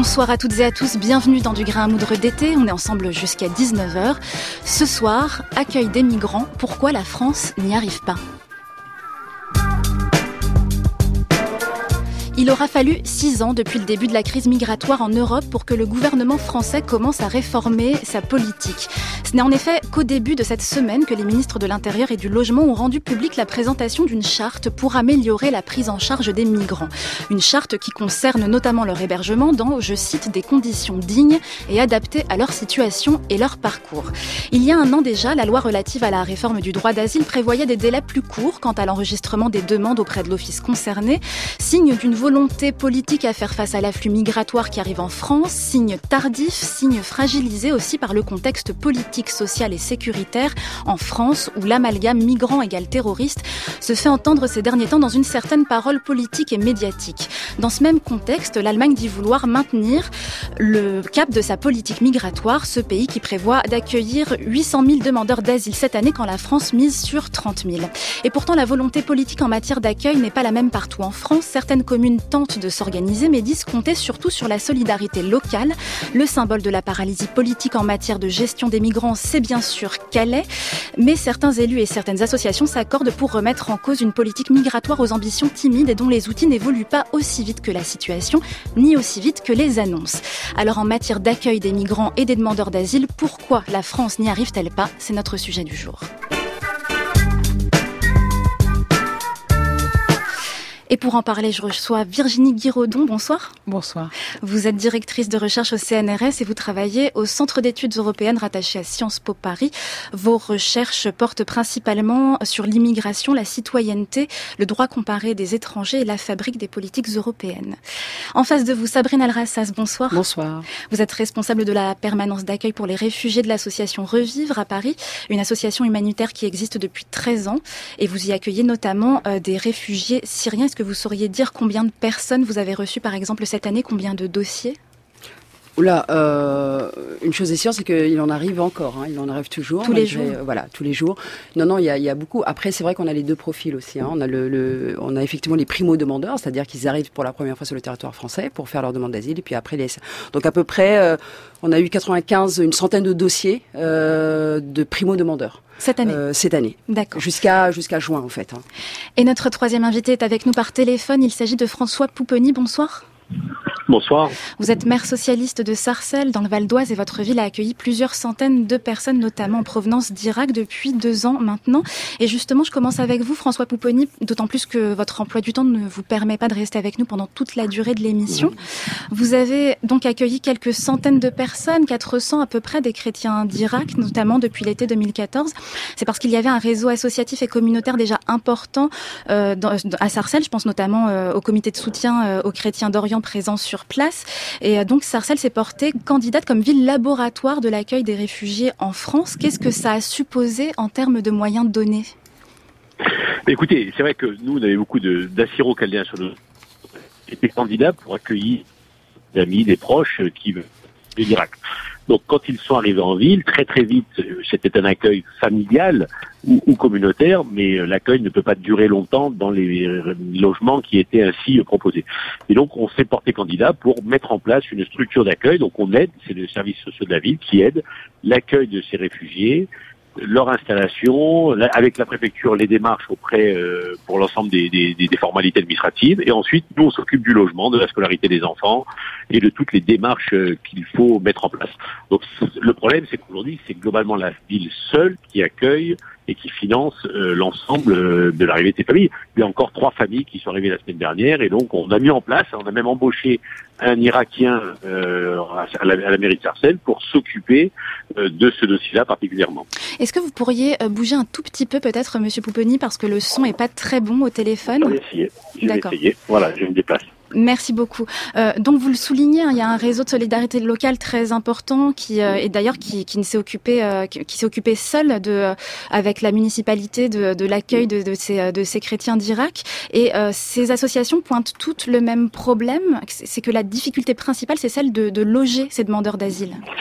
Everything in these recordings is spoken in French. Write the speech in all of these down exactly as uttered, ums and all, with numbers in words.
Bonsoir à toutes et à tous, bienvenue dans Du Grain à moudre d'été, on est ensemble jusqu'à dix-neuf heures. Ce soir, accueil des migrants, pourquoi la France n'y arrive pas ? Il aura fallu six ans depuis le début de la crise migratoire en Europe pour que le gouvernement français commence à réformer sa politique. Ce n'est en effet qu'au début de cette semaine que les ministres de l'Intérieur et du Logement ont rendu publique la présentation d'une charte pour améliorer la prise en charge des migrants. Une charte qui concerne notamment leur hébergement dans, je cite, des conditions dignes et adaptées à leur situation et leur parcours. Il y a un an déjà, la loi relative à la réforme du droit d'asile prévoyait des délais plus courts quant à l'enregistrement des demandes auprès de l'office concerné, signe d'une volonté politique à faire face à l'afflux migratoire qui arrive en France, signe tardif, signe fragilisé aussi par le contexte politique, social et sécuritaire en France où l'amalgame migrant égale terroriste se fait entendre ces derniers temps dans une certaine parole politique et médiatique. Dans ce même contexte, l'Allemagne dit vouloir maintenir le cap de sa politique migratoire, ce pays qui prévoit d'accueillir huit cent mille demandeurs d'asile cette année quand la France mise sur trente mille. Et pourtant, la volonté politique en matière d'accueil n'est pas la même partout en France. Certaines communes tentent de s'organiser, mais disent compter surtout sur la solidarité locale. Le symbole de la paralysie politique en matière de gestion des migrants, c'est bien sûr Calais. Mais certains élus et certaines associations s'accordent pour remettre en cause une politique migratoire aux ambitions timides et dont les outils n'évoluent pas aussi vite que la situation, ni aussi vite que les annonces. Alors en matière d'accueil des migrants et des demandeurs d'asile, pourquoi la France n'y arrive-t-elle pas ? C'est notre sujet du jour. Et pour en parler, je reçois Virginie Guiraudon. Bonsoir. Bonsoir. Vous êtes directrice de recherche au C N R S et vous travaillez au Centre d'études européennes rattaché à Sciences Po Paris. Vos recherches portent principalement sur l'immigration, la citoyenneté, le droit comparé des étrangers et la fabrique des politiques européennes. En face de vous, Sabrine Alrassas, bonsoir. Bonsoir. Vous êtes responsable de la permanence d'accueil pour les réfugiés de l'association Revivre à Paris, une association humanitaire qui existe depuis treize ans. Et vous y accueillez notamment euh, des réfugiés syriens. Est-ce que vous sauriez dire combien de personnes vous avez reçues, par exemple, cette année, combien de dossiers ? Oula, euh, une chose est sûre, c'est qu'il en arrive encore, hein, il en arrive toujours. Tous les jours. Euh, voilà, tous les jours. Non, non, il y a, il y a beaucoup. Après, c'est vrai qu'on a les deux profils aussi. Hein. On a le, le, on a effectivement les primo-demandeurs, c'est-à-dire qu'ils arrivent pour la première fois sur le territoire français pour faire leur demande d'asile, et puis après les. Donc à peu près, euh, on a eu quatre-vingt-quinze, une centaine de dossiers euh, de primo-demandeurs. Cette année. Euh, cette année. D'accord. Jusqu'à jusqu'à juin en fait. Hein. Et notre troisième invité est avec nous par téléphone. Il s'agit de François Pupponi. Bonsoir. Bonsoir. Vous êtes maire socialiste de Sarcelles, dans le Val d'Oise, et votre ville a accueilli plusieurs centaines de personnes, notamment en provenance d'Irak, depuis deux ans maintenant. Et justement, je commence avec vous, François Pupponi, d'autant plus que votre emploi du temps ne vous permet pas de rester avec nous pendant toute la durée de l'émission. Vous avez donc accueilli quelques centaines de personnes, quatre cents à peu près, des chrétiens d'Irak, notamment depuis l'été deux mille quatorze. C'est parce qu'il y avait un réseau associatif et communautaire déjà important euh, dans, à Sarcelles. Je pense notamment euh, au comité de soutien euh, aux chrétiens d'Orient présents sur place. Et donc Sarcelles s'est portée candidate comme ville laboratoire de l'accueil des réfugiés en France. Qu'est-ce que ça a supposé en termes de moyens donnés ? Écoutez, c'est vrai que nous, on avait beaucoup de, d'assyro-chaldéens sur le étaient candidats pour accueillir des amis, des proches qui venaient de l'Irak. Donc quand ils sont arrivés en ville, très très vite, c'était un accueil familial ou, ou communautaire, mais l'accueil ne peut pas durer longtemps dans les logements qui étaient ainsi proposés. Et donc on s'est porté candidat pour mettre en place une structure d'accueil. Donc on aide, c'est le service social de la ville qui aide l'accueil de ces réfugiés, leur installation, avec la préfecture, les démarches auprès euh, pour l'ensemble des, des, des formalités administratives, et ensuite nous on s'occupe du logement, de la scolarité des enfants et de toutes les démarches euh, qu'il faut mettre en place. Donc le problème, c'est qu'aujourd'hui c'est globalement la ville seule qui accueille et qui finance euh, l'ensemble euh, de l'arrivée de ces familles. Il y a encore trois familles qui sont arrivées la semaine dernière, et donc on a mis en place, on a même embauché un Irakien euh, à, la, à la mairie de Sarcelles pour s'occuper euh, de ce dossier-là particulièrement. Est-ce que vous pourriez bouger un tout petit peu peut-être, Monsieur Pupponi, parce que le son est pas très bon au téléphone ? Je vais essayer. Je vais essayer. Voilà, je me déplace. Merci beaucoup. Euh, donc vous le soulignez, hein, il y a un réseau de solidarité locale très important qui euh, et d'ailleurs qui, qui ne s'est occupé euh, qui, qui s'est occupé seul de euh, avec la municipalité de, de l'accueil de, de ces de ces chrétiens d'Irak. Et euh, ces associations pointent toutes le même problème, c'est que la difficulté principale c'est celle de, de loger ces demandeurs d'asile.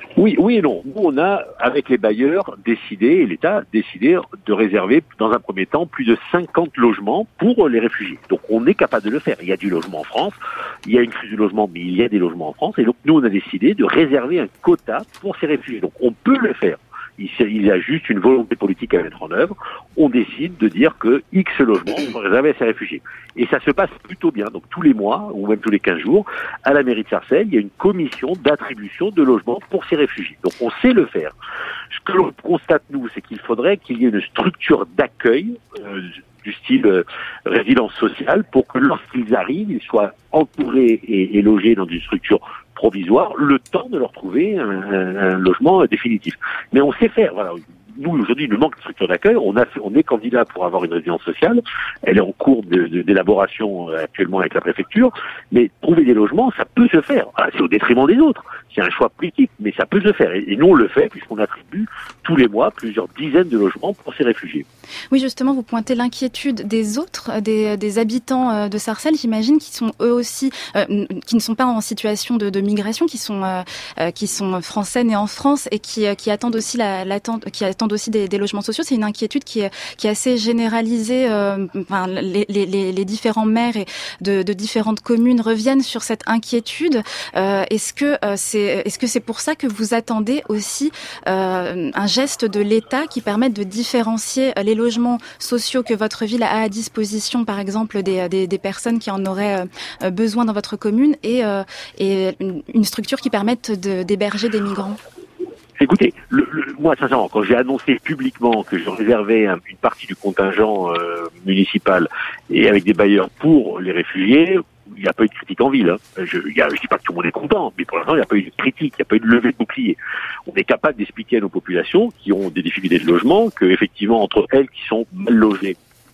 Oui, oui et non. Nous, on a, avec les bailleurs, décidé, et l'État a décidé de réserver, dans un premier temps, plus de cinquante logements pour les réfugiés. Donc, on est capable de le faire. Il y a du logement en France, il y a une crise du logement, mais il y a des logements en France. Et donc, nous, on a décidé de réserver un quota pour ces réfugiés. Donc, on peut le faire. Il y a juste une volonté politique à mettre en œuvre. On décide de dire que X logements sont réservés à ces réfugiés. Et ça se passe plutôt bien. Donc tous les mois, ou même tous les quinze jours, à la mairie de Sarcelles, il y a une commission d'attribution de logements pour ces réfugiés. Donc on sait le faire. Ce que l'on constate, nous, c'est qu'il faudrait qu'il y ait une structure d'accueil euh, du style euh, résidence sociale pour que lorsqu'ils arrivent, ils soient entourés et, et logés dans une structure provisoire, le temps de leur trouver un, un, un logement définitif. Mais on sait faire, voilà. Nous, aujourd'hui, il nous manque de structure d'accueil. On a fait, on est candidat pour avoir une résidence sociale. Elle est en cours de, de, d'élaboration actuellement avec la préfecture. Mais trouver des logements, ça peut se faire. Alors, c'est au détriment des autres. C'est un choix politique, mais ça peut se faire. Et, et nous, on le fait puisqu'on attribue tous les mois plusieurs dizaines de logements pour ces réfugiés. Oui, justement, vous pointez l'inquiétude des autres, des, des habitants de Sarcelles, j'imagine, qui sont eux aussi, euh, qui ne sont pas en situation de, de migration, qui sont, euh, qui sont français nés en France et qui, qui attendent aussi la, l'attente, qui attendent aussi des, des logements sociaux. C'est une inquiétude qui est, qui est assez généralisée. Euh, enfin, les, les, les différents maires et de, de différentes communes reviennent sur cette inquiétude. Euh, est-ce que euh, c'est, est-ce que c'est pour ça que vous attendez aussi euh, un geste de l'État qui permette de différencier les logements sociaux que votre ville a à disposition, par exemple des, des, des personnes qui en auraient euh, besoin dans votre commune, et, euh, et une, une structure qui permette de, d'héberger des migrants? Écoutez, le, le, moi sincèrement, quand j'ai annoncé publiquement que je réservais un, une partie du contingent euh, municipal et avec des bailleurs pour les réfugiés, il n'y a pas eu de critique en ville. Hein. Je ne dis pas que tout le monde est content, mais pour l'instant, il n'y a pas eu de critique, il n'y a pas eu de levée de bouclier. On est capable d'expliquer à nos populations qui ont des difficultés de logement que, effectivement, entre elles qui sont mal logées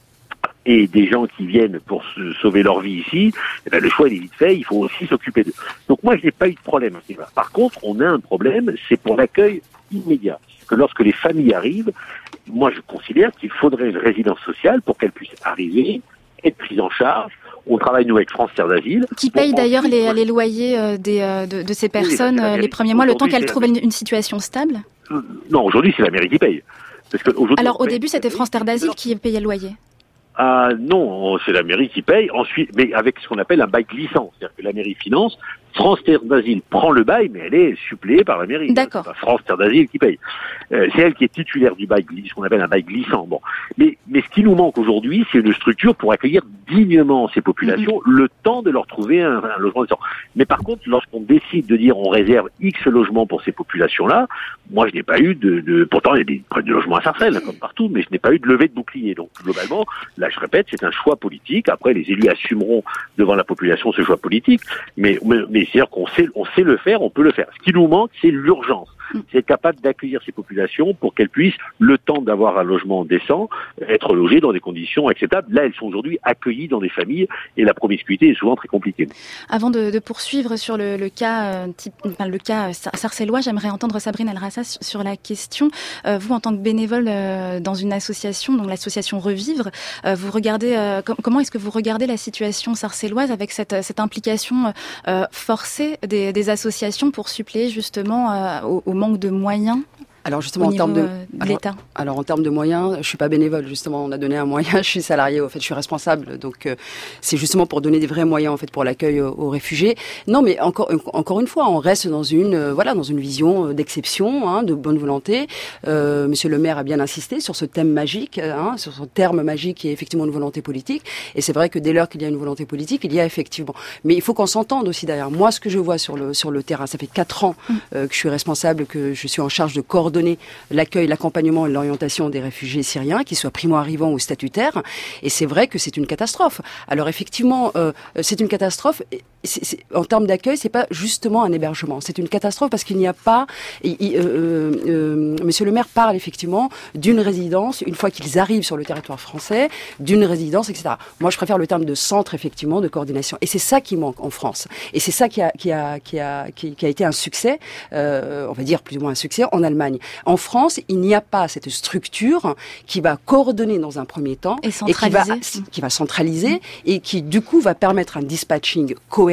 et des gens qui viennent pour se sauver leur vie ici, eh ben, le choix est vite fait, il faut aussi s'occuper d'eux. Donc moi, je n'ai pas eu de problème. Par contre, on a un problème, c'est pour l'accueil immédiat. Que lorsque les familles arrivent, moi, je considère qu'il faudrait une résidence sociale pour qu'elles puissent arriver, être prises en charge. On travaille, nous, avec France Terre d'Asile. Qui paye bon, d'ailleurs les, les loyers euh, des, euh, de, de ces personnes oui, les premiers mois, le temps qu'elles trouvent une, une situation stable? Non, aujourd'hui, c'est la mairie qui paye. Parce que Alors, au début, c'était France Terre d'Asile qui payait le loyer. Ah non, c'est la mairie qui paye, ensuite, mais avec ce qu'on appelle un bail glissant. C'est-à-dire que la mairie finance, France Terre d'Asile prend le bail, mais elle est suppléée par la mairie. D'accord. C'est pas France Terre d'Asile qui paye. Euh, c'est elle qui est titulaire du bail, ce qu'on appelle un bail glissant. Bon, mais mais ce qui nous manque aujourd'hui, c'est une structure pour accueillir dignement ces populations, mm-hmm. le temps de leur trouver un, un logement décent. Mais par contre, lorsqu'on décide de dire on réserve X logements pour ces populations-là, moi je n'ai pas eu de, de pourtant il y a des problèmes de logements à Sarcelles, comme partout, mais je n'ai pas eu de levée de bouclier. Donc globalement, là je répète, c'est un choix politique. Après, les élus assumeront devant la population ce choix politique, mais mais, mais c'est-à-dire qu'on sait, on sait le faire, on peut le faire. Ce qui nous manque, c'est l'urgence. C'est être capable d'accueillir ces populations pour qu'elles puissent, le temps d'avoir un logement décent, être logées dans des conditions acceptables. Là, elles sont aujourd'hui accueillies dans des familles et la promiscuité est souvent très compliquée. Avant de, de poursuivre sur le, le cas, euh, type, enfin, le cas sarcellois, j'aimerais entendre Sabrine El Rassas sur la question. Euh, vous, en tant que bénévole euh, dans une association, donc l'association Revivre, euh, vous regardez euh, com- comment est-ce que vous regardez la situation sarcelloise avec cette, cette implication euh, forcée des, des associations pour suppléer justement euh, au, au manque de moyens? Alors justement, en termes de, de alors, l'État. Alors en termes de moyens, je suis pas bénévole. Justement, on a donné un moyen. Je suis salarié. En fait, je suis responsable. Donc euh, c'est justement pour donner des vrais moyens en fait pour l'accueil aux, aux réfugiés. Non, mais encore encore une fois, on reste dans une euh, voilà dans une vision d'exception, hein, de bonne volonté. Euh, Monsieur le maire a bien insisté sur ce thème magique, hein, sur ce terme magique qui est effectivement une volonté politique. Et c'est vrai que dès lors qu'il y a une volonté politique, il y a effectivement. Mais il faut qu'on s'entende aussi derrière. Moi, ce que je vois sur le sur le terrain, ça fait quatre ans euh, que je suis responsable, que je suis en charge de coordonner donner l'accueil, l'accompagnement et l'orientation des réfugiés syriens, qu'ils soient primo-arrivants ou statutaires. Et c'est vrai que c'est une catastrophe. Alors effectivement, euh, c'est une catastrophe. C'est, c'est, en termes d'accueil, c'est pas justement un hébergement. C'est une catastrophe parce qu'il n'y a pas. Il, il, euh, euh, Monsieur le maire parle effectivement d'une résidence une fois qu'ils arrivent sur le territoire français, d'une résidence, et cetera. Moi, je préfère le terme de centre effectivement de coordination. Et c'est ça qui manque en France. Et c'est ça qui a qui a qui a qui, qui a été un succès, euh, on va dire plus ou moins un succès en Allemagne. En France, il n'y a pas cette structure qui va coordonner dans un premier temps et, et qui va qui va centraliser mmh. et qui du coup va permettre un dispatching cohérent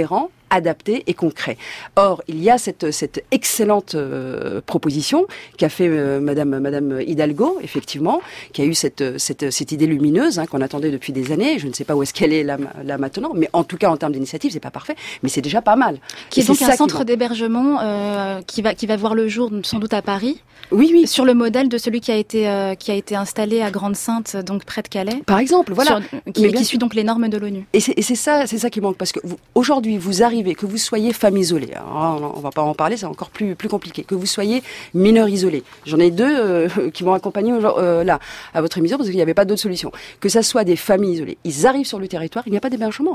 adapté et concret. Or, il y a cette, cette excellente euh, proposition qu'a fait euh, Madame, Madame Hidalgo, effectivement, qui a eu cette, cette, cette idée lumineuse hein, qu'on attendait depuis des années. Je ne sais pas où est-ce qu'elle est là, là maintenant, mais en tout cas, en termes d'initiative, c'est pas parfait, mais c'est déjà pas mal. Qui est donc un centre d'hébergement euh, qui va qui va voir le jour sans doute à Paris. Oui, oui. Sur le modèle de celui qui a été euh, qui a été installé à Grande-Sainte, donc près de Calais. Par exemple, voilà. Sur, qui, qui suit donc les normes de l'ONU. Et c'est, et c'est ça, c'est ça qui manque parce que vous, aujourd'hui, vous arrivez, que vous soyez femme isolée. Alors, on va pas en parler, c'est encore plus plus compliqué. Que vous soyez mineur isolé. J'en ai deux euh, qui m'ont accompagné euh, là à votre émission parce qu'il n'y avait pas d'autre solution. Que ça soit des familles isolées, ils arrivent sur le territoire, il n'y a pas d'hébergement.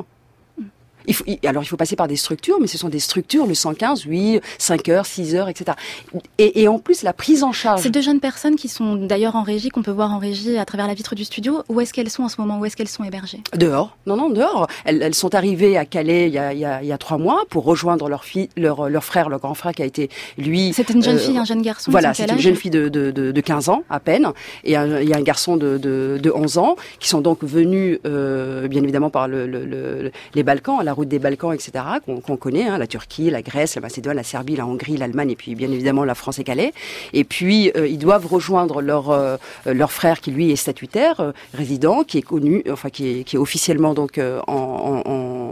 Il faut, il, alors il faut passer par des structures, mais ce sont des structures, le cent quinze, oui, cinq heures, six heures, et cetera. Et, et en plus, la prise en charge... Ces deux jeunes personnes qui sont d'ailleurs en régie, qu'on peut voir en régie à travers la vitre du studio, où est-ce qu'elles sont en ce moment? Où est-ce qu'elles sont hébergées? Dehors. Non, non, dehors. Elles, elles sont arrivées à Calais il y a, il y a, il y a trois mois pour rejoindre leur fille, leur, leur frère, leur grand frère qui a été, lui... C'était une jeune euh, fille, un jeune garçon? Voilà, c'est une jeune fille de, de, de, de quinze ans, à peine, et un, il y a un garçon de, de, de onze ans, qui sont donc venus, euh, bien évidemment, par le, le, le, les Balkans, la route des Balkans, et cetera, qu'on, qu'on connaît, hein, la Turquie, la Grèce, la Macédoine, la Serbie, la Hongrie, l'Allemagne, et puis bien évidemment la France et Calais. Et puis euh, ils doivent rejoindre leur euh, leur frère qui lui est statutaire, euh, résident, qui est connu, enfin qui est qui est officiellement donc euh, en, en, en,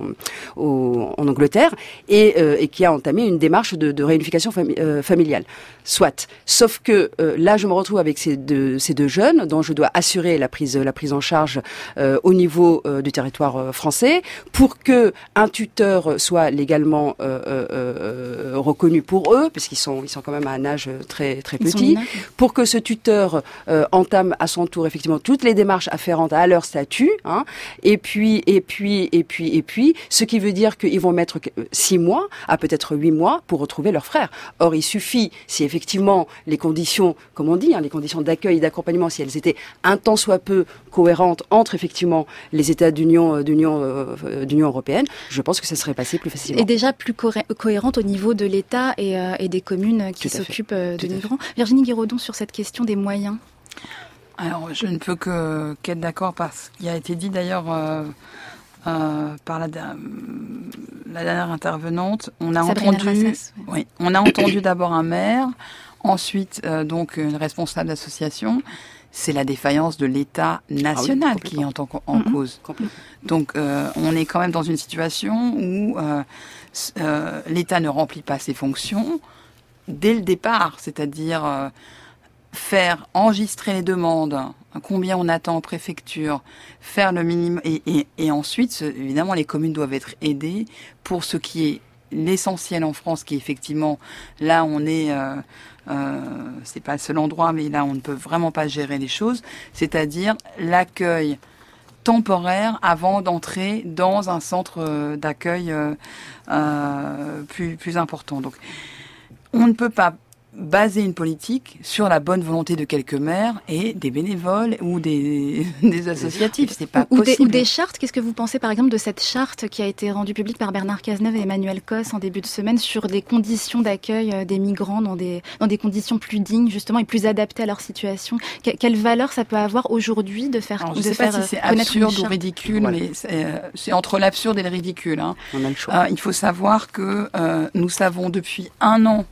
au, en Angleterre et, euh, et qui a entamé une démarche de, de réunification fami- euh, familiale. Soit. Sauf que euh, là, je me retrouve avec ces deux ces deux jeunes dont je dois assurer la prise la prise en charge euh, au niveau euh, du territoire euh, français pour que un tuteur soit légalement euh, euh, euh, reconnu pour eux, parce qu'ils sont ils sont quand même à un âge très très petit, pour que ce tuteur euh, entame à son tour effectivement toutes les démarches afférentes à leur statut, hein, et puis et puis et puis et puis, ce qui veut dire qu'ils vont mettre six mois à peut-être huit mois pour retrouver leur frère. Or, il suffit si effectivement les conditions, comme on dit, hein, les conditions d'accueil et d'accompagnement, si elles étaient un tant soit peu cohérentes entre effectivement les États d'Union d'Union euh, d'Union européenne, je pense que ça serait passé plus facilement. Et déjà plus co- cohérente au niveau de l'État et, euh, et des communes qui Tout s'occupent euh, de migrants. Virginie Guiraudon, sur cette question des moyens. Alors, je ne peux que qu'être d'accord parce qu'il a été dit d'ailleurs euh, euh, par la, la dernière intervenante. On a Sabrina entendu, Rassès, oui. oui, on a entendu d'abord un maire, ensuite euh, donc une responsable d'association. C'est la défaillance de l'État national ah oui, qui est en, en, en mm-hmm. cause. Donc, euh, on est quand même dans une situation où euh, euh, l'État ne remplit pas ses fonctions dès le départ, c'est-à-dire euh, faire enregistrer les demandes, combien on attend en préfecture, faire le minimum, et, et, et ensuite, évidemment, les communes doivent être aidées pour ce qui est l'essentiel en France, qui est effectivement, là, on est... Euh, Euh, c'est pas le seul endroit, mais là on ne peut vraiment pas gérer les choses, c'est-à-dire l'accueil temporaire avant d'entrer dans un centre d'accueil euh, euh, plus, plus important. Donc on ne peut pas baser une politique sur la bonne volonté de quelques maires et des bénévoles ou des, des associatifs. C'est pas ou possible. Des, ou des chartes. Qu'est-ce que vous pensez, par exemple, de cette charte qui a été rendue publique par Bernard Cazeneuve et Emmanuel Cos en début de semaine sur des conditions d'accueil des migrants dans des, dans des conditions plus dignes, justement, et plus adaptées à leur situation? Que, quelle valeur ça peut avoir aujourd'hui de faire Alors, je de sais faire pas si c'est absurde ou ridicule, voilà. mais c'est, euh, c'est entre l'absurde et le ridicule. Hein. On a le choix. Euh, il faut savoir que euh, nous savons depuis un an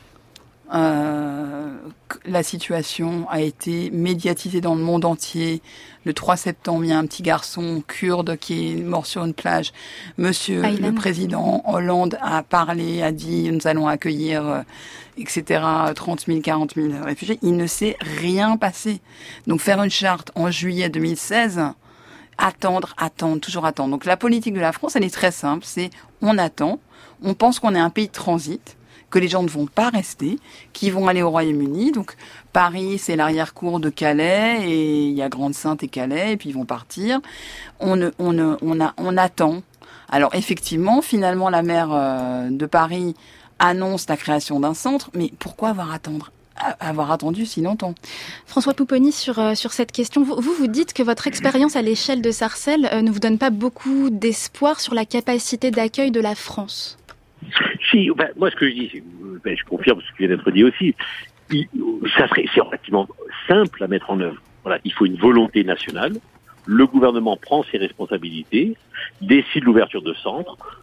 Euh, la situation a été médiatisée dans le monde entier. Le trois septembre, il y a un petit garçon kurde qui est mort sur une plage. Monsieur Aylan. Le président Hollande a parlé, a dit nous allons accueillir, euh, et cetera, trente mille, quarante mille réfugiés. Il ne s'est rien passé. Donc faire une charte en juillet deux mille seize, attendre, attendre, toujours attendre. Donc la politique de la France, elle est très simple, c'est on attend, on pense qu'on est un pays de transit, que les gens ne vont pas rester, qui vont aller au Royaume-Uni. Donc Paris, c'est l'arrière-cour de Calais, et il y a Grande-Sainte et Calais, et puis ils vont partir. On, ne, on, ne, on, a, on attend. Alors effectivement, finalement, la maire euh, de Paris annonce la création d'un centre, mais pourquoi avoir attendre avoir attendu si longtemps? François Pupponi, sur, euh, sur cette question, vous, vous vous dites que votre expérience à l'échelle de Sarcelles euh, ne vous donne pas beaucoup d'espoir sur la capacité d'accueil de la France. Si, ben, moi ce que je dis, ben, je confirme ce qui vient d'être dit aussi, il, ça serait, c'est relativement simple à mettre en œuvre. Voilà, il faut une volonté nationale, le gouvernement prend ses responsabilités, décide l'ouverture de centres,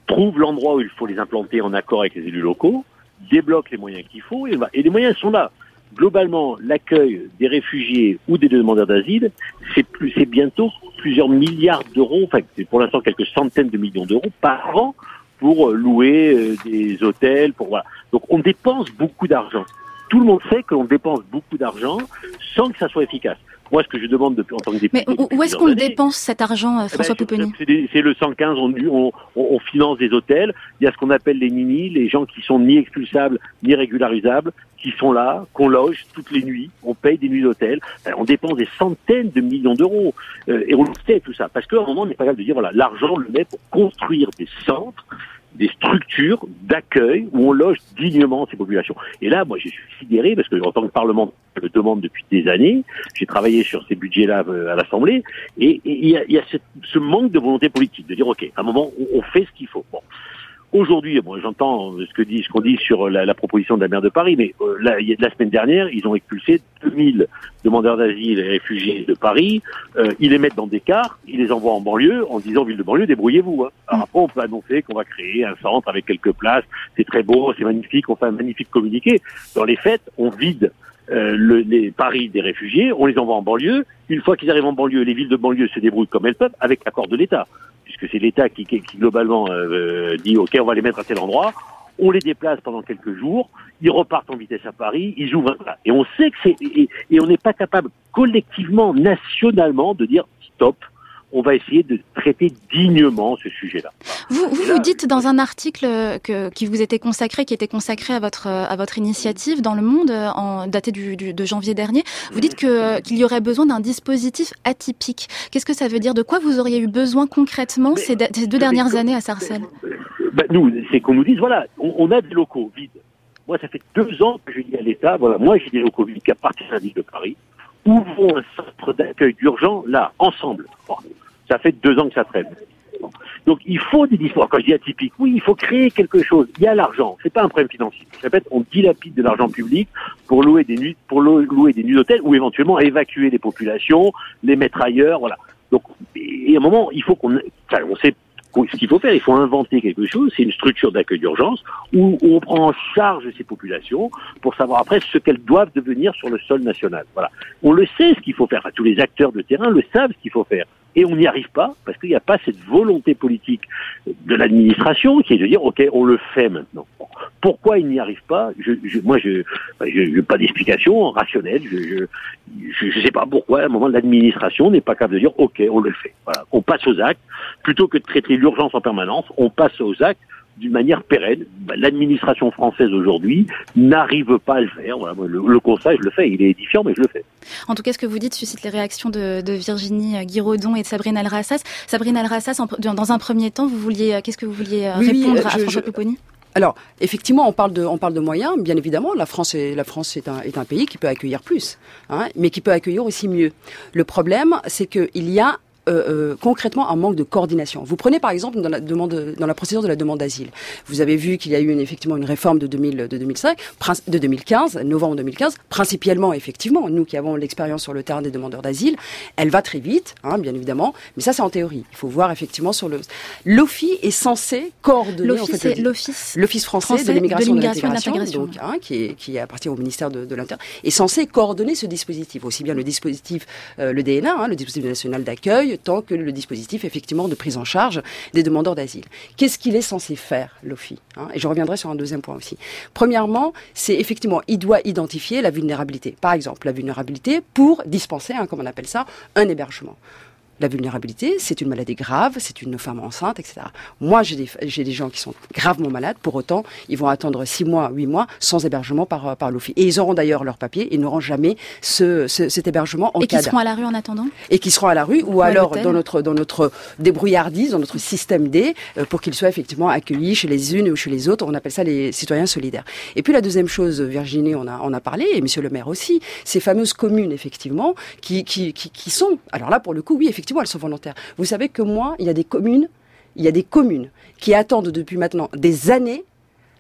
trouve l'endroit où il faut les implanter en accord avec les élus locaux, débloque les moyens qu'il faut, et, et les moyens sont là. Globalement, l'accueil des réfugiés ou des demandeurs d'asile, c'est plus, c'est bientôt plusieurs milliards d'euros, enfin, c'est pour l'instant quelques centaines de millions d'euros par an pour louer euh, des hôtels, pour voilà. Donc, on dépense beaucoup d'argent. Tout le monde sait que l'on dépense beaucoup d'argent sans que ça soit efficace. Moi, ce que je demande depuis en tant que député... Mais où est-ce qu'on dépense cet argent, François eh ben, Pupponi ? c'est, c'est le cent quinze, on, on, on finance des hôtels. Il y a ce qu'on appelle les ninis, les gens qui sont ni expulsables, ni régularisables, qui sont là, qu'on loge toutes les nuits, on paye des nuits d'hôtel. On dépense des centaines de millions d'euros. Euh, et on le sait, tout ça. Parce qu'à un moment, on n'est pas capable de dire, voilà, l'argent, on le met pour construire des centres, des structures d'accueil où on loge dignement ces populations. Et là, moi, je suis sidéré parce que, en tant que parlementaire, je le demande depuis des années. J'ai travaillé sur ces budgets-là à l'Assemblée, et il y a, y a ce, ce manque de volonté politique de dire, ok, à un moment, on, on fait ce qu'il faut. Bon. Aujourd'hui, bon, j'entends ce que dit, ce qu'on dit sur la, la proposition de la maire de Paris, mais euh, la, la semaine dernière, ils ont expulsé deux mille demandeurs d'asile et réfugiés de Paris. Euh, ils les mettent dans des cars, ils les envoient en banlieue en disant, ville de banlieue, débrouillez-vous. Hein. Alors après, on peut annoncer qu'on va créer un centre avec quelques places. C'est très beau, c'est magnifique, on fait un magnifique communiqué. Dans les faits, on vide euh, le, les Paris des réfugiés, on les envoie en banlieue. Une fois qu'ils arrivent en banlieue, les villes de banlieue se débrouillent comme elles peuvent avec l'accord de l'État. Puisque c'est l'État qui, qui, qui globalement euh, dit « Ok, on va les mettre à tel endroit », on les déplace pendant quelques jours, ils repartent en vitesse à Paris, ils ouvrent un... Et on sait que c'est... Et, et on n'est pas capable collectivement, nationalement, de dire « Stop ». On va essayer de traiter dignement ce sujet-là. Vous, vous, là, vous dites dans un article que, qui vous était consacré, qui était consacré à votre, à votre initiative dans Le Monde, en, daté du, du, de janvier dernier, vous dites que, qu'il y aurait besoin d'un dispositif atypique. Qu'est-ce que ça veut dire ? De quoi vous auriez eu besoin concrètement mais, ces, ces deux dernières mais, années à Sarcelles ? Ben nous, c'est qu'on nous dise, voilà, on, on a des locaux vides. Moi, ça fait deux ans que je dis à l'État, voilà, moi j'ai des locaux vides qui appartiennent à la ville de Paris. Ouvrons un centre d'accueil d'urgence, là, ensemble. Bon, ça fait deux ans que ça traîne. Bon. Donc, il faut des dispositifs. Quand je dis atypique, oui, il faut créer quelque chose. Il y a l'argent. C'est pas un problème financier. Je répète, on dilapide de l'argent public pour louer des nuits, pour louer des nuits d'hôtel ou éventuellement évacuer les populations, les mettre ailleurs, voilà. Donc, et à un moment, il faut qu'on, enfin, on sait ce qu'il faut faire, il faut inventer quelque chose, c'est une structure d'accueil d'urgence où on prend en charge ces populations pour savoir après ce qu'elles doivent devenir sur le sol national. Voilà. On le sait ce qu'il faut faire, enfin, tous les acteurs de terrain le savent ce qu'il faut faire. Et on n'y arrive pas parce qu'il n'y a pas cette volonté politique de l'administration qui est de dire ok, on le fait maintenant. Bon. Pourquoi il n'y arrive pas ? je, je, Moi, je n'ai pas d'explication rationnelle. Je je, je sais pas pourquoi, à un moment, l'administration n'est pas capable de dire ok, on le fait. Voilà. On passe aux actes. Plutôt que de traiter l'urgence en permanence, on passe aux actes d'une manière pérenne. L'administration française aujourd'hui n'arrive pas à le faire. Voilà, le, le constat, je le fais. Il est édifiant, mais je le fais. En tout cas, ce que vous dites suscite les réactions de, de Virginie Guiraudon et de Sabrine Alrassas. Sabrine Alrassas, en, dans un premier temps, vous vouliez, qu'est-ce que vous vouliez oui, répondre oui, je, à François Pupponi ? Alors, effectivement, on parle de, on parle de moyens, bien évidemment. La France est, la France est un, est un pays qui peut accueillir plus, hein, mais qui peut accueillir aussi mieux. Le problème, c'est qu'il y a Euh, euh, concrètement un manque de coordination. Vous prenez par exemple dans la demande, dans la procédure de la demande d'asile. Vous avez vu qu'il y a eu une, effectivement une réforme de deux mille, de deux mille cinq, de deux mille quinze, novembre deux mille quinze, principalement effectivement, nous qui avons l'expérience sur le terrain des demandeurs d'asile, elle va très vite, hein, bien évidemment, mais ça c'est en théorie. Il faut voir effectivement sur le... L'O F I est censé coordonner... L'Office, en fait, le... l'office, l'office français, français de l'immigration et de l'intégration, donc, hein, qui, est, qui appartient au ministère de, de l'Intérieur, est censé coordonner ce dispositif, aussi bien le dispositif, euh, le D N A, hein, le dispositif national d'accueil, tant que le dispositif, effectivement, de prise en charge des demandeurs d'asile. Qu'est-ce qu'il est censé faire, l'O F I, hein ? Et je reviendrai sur un deuxième point aussi. Premièrement, c'est effectivement, il doit identifier la vulnérabilité. Par exemple, la vulnérabilité pour dispenser, hein, comme on appelle ça, un hébergement. La vulnérabilité, c'est une maladie grave, c'est une femme enceinte, et cetera. Moi, j'ai des, j'ai des gens qui sont gravement malades, pour autant, ils vont attendre six mois, huit mois, sans hébergement par, par l'O F I. Et ils auront d'ailleurs leur papier, ils n'auront jamais ce, ce, cet hébergement en cas. Et qui seront à la rue en attendant ? Et qui seront à la rue, ou ouais, alors dans notre, dans notre débrouillardise, dans notre système D, euh, pour qu'ils soient effectivement accueillis chez les unes ou chez les autres. On appelle ça les citoyens solidaires. Et puis la deuxième chose, Virginie, on a, on a parlé, et monsieur le maire aussi, ces fameuses communes, effectivement, qui, qui, qui, qui sont, alors là, pour le coup, oui, effectivement, elles sont volontaires. Vous savez que moi, il y a des communes, il y a des communes qui attendent depuis maintenant des années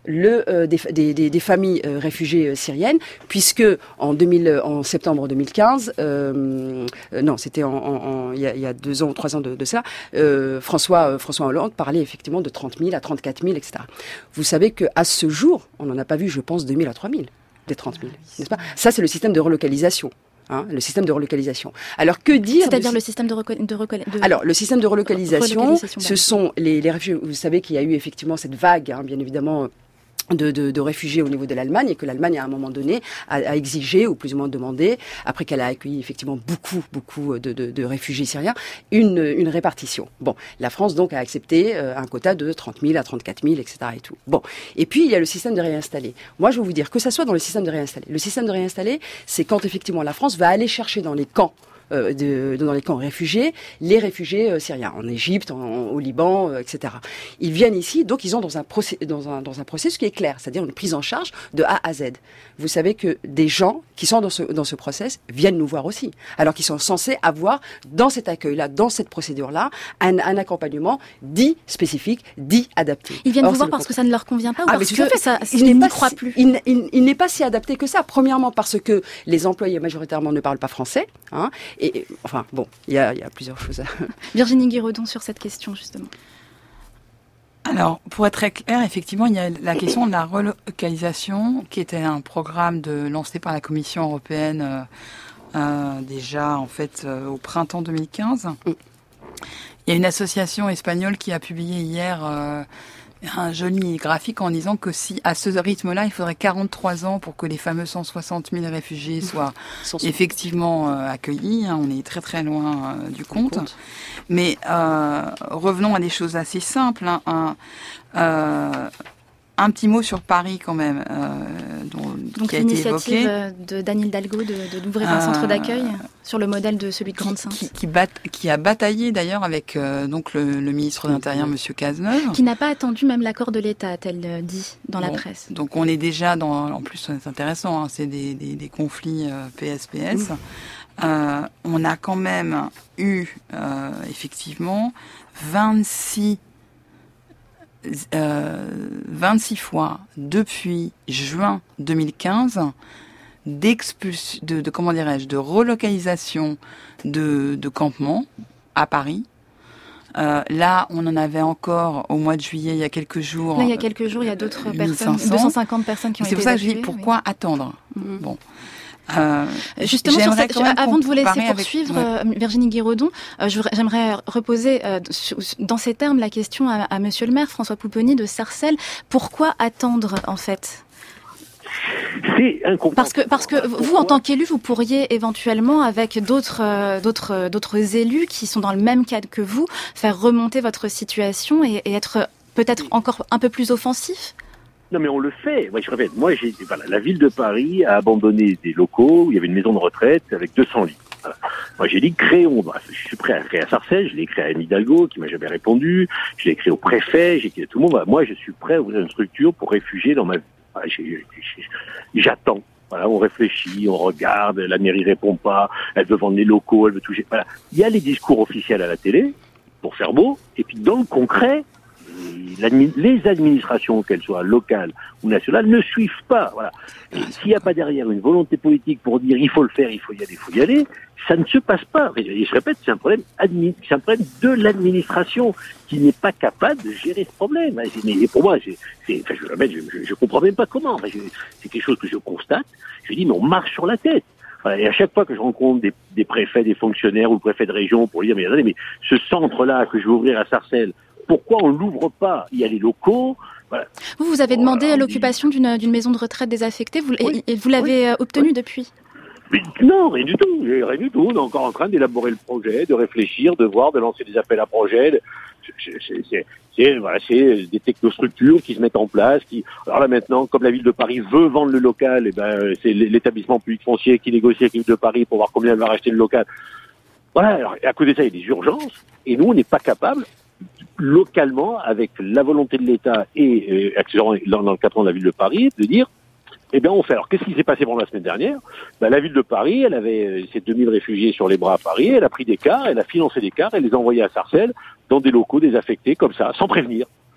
le, euh, des, des, des, des familles euh, réfugiées euh, syriennes, puisque en, deux mille, en septembre deux mille quinze, euh, euh, non, c'était en, en, en, il, y a, il y a deux ans ou trois ans de, de ça, euh, François, euh, François Hollande parlait effectivement de trente mille à trente-quatre mille, et cetera. Vous savez qu'à ce jour, on n'en a pas vu, je pense, deux mille à trois mille, des trente mille, n'est-ce pas ? Ça, c'est le système de relocalisation. Hein, le système de relocalisation. Alors que dire C'est-à-dire de... le système de, reco- de, reco- de... Alors le système de relocalisation, relocalisation ce sont les, les réfugiés. Vous savez qu'il y a eu effectivement cette vague, hein, bien évidemment. De, de, de réfugiés au niveau de l'Allemagne, et que l'Allemagne, à un moment donné, a, a exigé, ou plus ou moins demandé, après qu'elle a accueilli effectivement beaucoup, beaucoup de, de, de réfugiés syriens, une, une répartition. Bon, la France donc a accepté euh, un quota de trente mille à trente-quatre mille, et cetera et tout. Bon, et puis il y a le système de réinstaller. Moi, je vais vous dire que ça soit dans le système de réinstaller. Le système de réinstaller, c'est quand effectivement la France va aller chercher dans les camps Euh, de, dans les camps réfugiés, les réfugiés euh, syriens, en Égypte, en, au Liban, euh, et cetera. Ils viennent ici, donc ils ont dans un, procé- dans, un, dans un processus qui est clair, c'est-à-dire une prise en charge de A à Z. Vous savez que des gens qui sont dans ce, dans ce process viennent nous voir aussi, alors qu'ils sont censés avoir, dans cet accueil-là, dans cette procédure-là, un, un accompagnement dit spécifique, dit adapté. Ils viennent Or, vous voir parce que ça ne leur convient pas, ou ah, parce mais que fait, ça, il ils n'est n'y pas croient si, plus. Il, il, il n'est pas si adapté que ça. Premièrement, parce que les employés majoritairement ne parlent pas français, hein, et, et enfin, bon, il y a, y a plusieurs choses à... Virginie Guiraudon sur cette question, justement. Alors, pour être très clair, effectivement, il y a la question de la relocalisation, qui était un programme de, lancé par la Commission européenne euh, euh, déjà, en fait, euh, au printemps deux mille quinze. Mm. Il y a une association espagnole qui a publié hier euh, un joli graphique en disant que si, à ce rythme-là, il faudrait quarante-trois ans pour que les fameux cent soixante mille réfugiés soient effectivement euh, accueillis. Hein, on est très très loin euh, du compte. compte. Mais euh, revenons à des choses assez simples. Hein, un, euh, un petit mot sur Paris quand même, euh, dont, Donc qui a été évoqué. L'initiative de d'Anne Hidalgo de, d'ouvrir un euh, centre d'accueil sur le modèle de celui de Grande-Synthe. Qui, qui, bat, qui a bataillé d'ailleurs avec euh, donc le, le ministre de l'Intérieur, Monsieur Cazeneuve. Qui n'a pas attendu même l'accord de l'État, a-t-elle dit dans bon, la presse. Donc on est déjà dans, en plus c'est intéressant, hein, c'est des, des, des conflits euh, P S P S. Mmh. Euh, on a quand même eu euh, effectivement vingt-six Euh, vingt-six fois depuis juin deux mille quinze d'expulsion, de, de comment dirais-je, de relocalisation de, de campements à Paris. Euh, là, on en avait encore au mois de juillet, il y a quelques jours. Là, il y a quelques jours, il y a d'autres personnes, deux cent cinquante personnes qui ont été évacuées. C'est pour ça que je dis pourquoi oui. attendre. Mm-hmm. Bon. Euh, Justement, sur cette, avant de vous laisser poursuivre, avec... ouais. euh, Virginie Guiraudon, euh, je, j'aimerais reposer euh, dans ces termes la question à, à Monsieur le maire, François Pupponi de Sarcelles. Pourquoi attendre, en fait ? C'est parce que parce que vous, en tant qu'élu, vous pourriez éventuellement, avec d'autres euh, d'autres d'autres élus qui sont dans le même cadre que vous, faire remonter votre situation et, et être peut-être encore un peu plus offensif. Non, mais on le fait. Moi, je répète, moi, j'ai, voilà, la ville de Paris a abandonné des locaux où il y avait une maison de retraite avec deux cents lits. Voilà. Moi, j'ai dit, créons. Je suis prêt à créer à Sarcelles. Je l'ai créé à Anne Hidalgo, qui m'a jamais répondu. Je l'ai créé au préfet. J'ai dit à tout le monde. Voilà, moi, je suis prêt à ouvrir une structure pour réfugiés dans ma vie. Voilà, j'ai, j'ai, j'attends. Voilà, on réfléchit, on regarde. La mairie répond pas. Elle veut vendre les locaux. Elle veut toucher. Voilà. Il y a les discours officiels à la télé pour faire beau. Et puis, dans le concret, les administrations, qu'elles soient locales ou nationales, ne suivent pas. Voilà. Et s'il n'y a pas derrière une volonté politique pour dire il faut le faire, il faut y aller, il faut y aller, ça ne se passe pas. Et je répète, c'est un problème, admi- c'est un problème de l'administration qui n'est pas capable de gérer ce problème. Et pour moi, c'est, c'est, enfin, je, répète, je, je, je comprends même pas comment. Enfin, je, c'est quelque chose que je constate. Je dis mais on marche sur la tête. Voilà, et à chaque fois que je rencontre des, des préfets, des fonctionnaires ou le préfet de région pour lui dire mais attendez, mais ce centre-là que je vais ouvrir à Sarcelles, pourquoi on l'ouvre pas ? Il y a les locaux. Voilà. Vous, vous avez demandé voilà, l'occupation dit... d'une, d'une maison de retraite désaffectée. Vous, oui. et, et vous l'avez oui. obtenue oui. depuis ? Mais non, rien du tout. Rien du tout. On est encore en train d'élaborer le projet, de réfléchir, de voir, de lancer des appels à projets. C'est, c'est, c'est, c'est, voilà, c'est des technostructures qui se mettent en place. Qui, alors là maintenant, comme la ville de Paris veut vendre le local, et ben c'est l'établissement public foncier qui négocie avec la ville de Paris pour voir combien elle va racheter le local. Voilà. Alors à côté de ça, il y a des urgences. Et nous, on n'est pas capable localement, avec la volonté de l'État et euh, accessoirement dans, dans le cadre de la ville de Paris, de dire, eh bien on fait. Alors qu'est-ce qui s'est passé pendant la semaine dernière ? Ben, la ville de Paris, elle avait euh, ses deux mille réfugiés sur les bras à Paris, elle a pris des cars, elle a financé des cars, elle les a envoyés à Sarcelles, dans des locaux désaffectés, comme ça, sans prévenir.